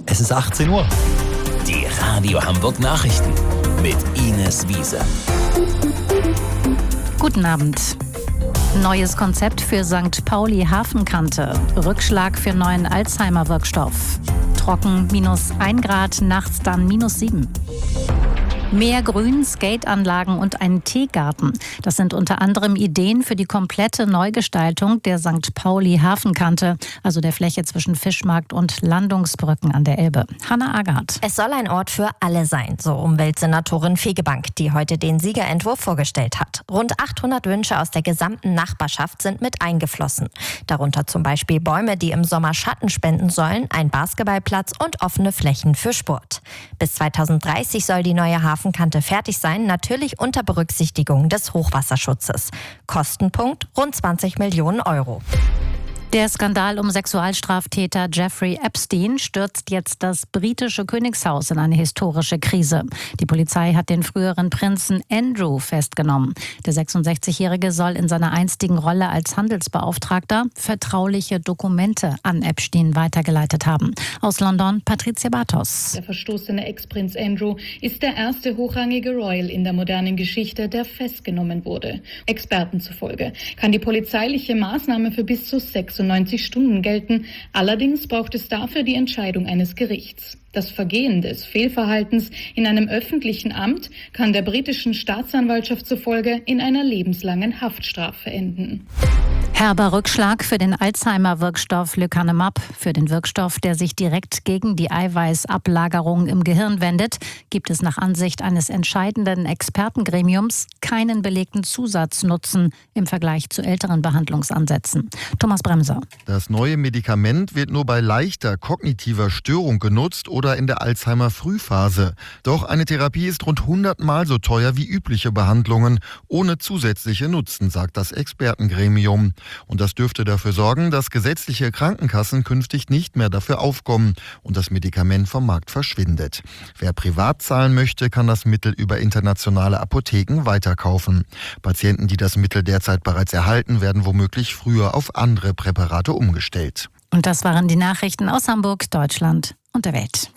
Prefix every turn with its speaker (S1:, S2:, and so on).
S1: Es ist 18 Uhr. Die Radio Hamburg Nachrichten mit Ines Wiese.
S2: Guten Abend. Neues Konzept für St. Pauli Hafenkante. Rückschlag für neuen Alzheimer-Wirkstoff. Trocken -1 Grad, nachts dann -7. Mehr Grün, Skateanlagen und einen Teegarten. Das sind unter anderem Ideen für die komplette Neugestaltung der St. Pauli Hafenkante, also der Fläche zwischen Fischmarkt und Landungsbrücken an der Elbe. Hanna Agard.
S3: Es soll ein Ort für alle sein, so Umweltsenatorin Fegebank, die heute den Siegerentwurf vorgestellt hat. Rund 800 Wünsche aus der gesamten Nachbarschaft sind mit eingeflossen. Darunter zum Beispiel Bäume, die im Sommer Schatten spenden sollen, ein Basketballplatz und offene Flächen für Sport. Bis 2030 soll die neue Hafenkante fertig sein, natürlich unter Berücksichtigung des Hochwasserschutzes. Kostenpunkt rund 20 Millionen Euro.
S2: Der Skandal um Sexualstraftäter Jeffrey Epstein stürzt jetzt das britische Königshaus in eine historische Krise. Die Polizei hat den früheren Prinzen Andrew festgenommen. Der 66-Jährige soll in seiner einstigen Rolle als Handelsbeauftragter vertrauliche Dokumente an Epstein weitergeleitet haben. Aus London, Patricia Bartos.
S4: Der verstoßene Ex-Prinz Andrew ist der erste hochrangige Royal in der modernen Geschichte, der festgenommen wurde. Experten zufolge kann die polizeiliche Maßnahme für bis zu 96 Stunden gelten. Allerdings braucht es dafür die Entscheidung eines Gerichts. Das Vergehen des Fehlverhaltens in einem öffentlichen Amt kann der britischen Staatsanwaltschaft zufolge in einer lebenslangen Haftstrafe enden.
S2: Herber Rückschlag für den Alzheimer-Wirkstoff Lecanemab. Für den Wirkstoff, der sich direkt gegen die Eiweißablagerung im Gehirn wendet, gibt es nach Ansicht eines entscheidenden Expertengremiums keinen belegten Zusatznutzen im Vergleich zu älteren Behandlungsansätzen. Thomas Bremser.
S5: Das neue Medikament wird nur bei leichter kognitiver Störung genutzt oder in der Alzheimer-Frühphase. Doch eine Therapie ist rund 100-mal so teuer wie übliche Behandlungen, ohne zusätzliche Nutzen, sagt das Expertengremium. Und das dürfte dafür sorgen, dass gesetzliche Krankenkassen künftig nicht mehr dafür aufkommen und das Medikament vom Markt verschwindet. Wer privat zahlen möchte, kann das Mittel über internationale Apotheken weiterkaufen. Patienten, die das Mittel derzeit bereits erhalten, werden womöglich früher auf andere Präparate umgestellt.
S2: Und das waren die Nachrichten aus Hamburg, Deutschland und der Welt.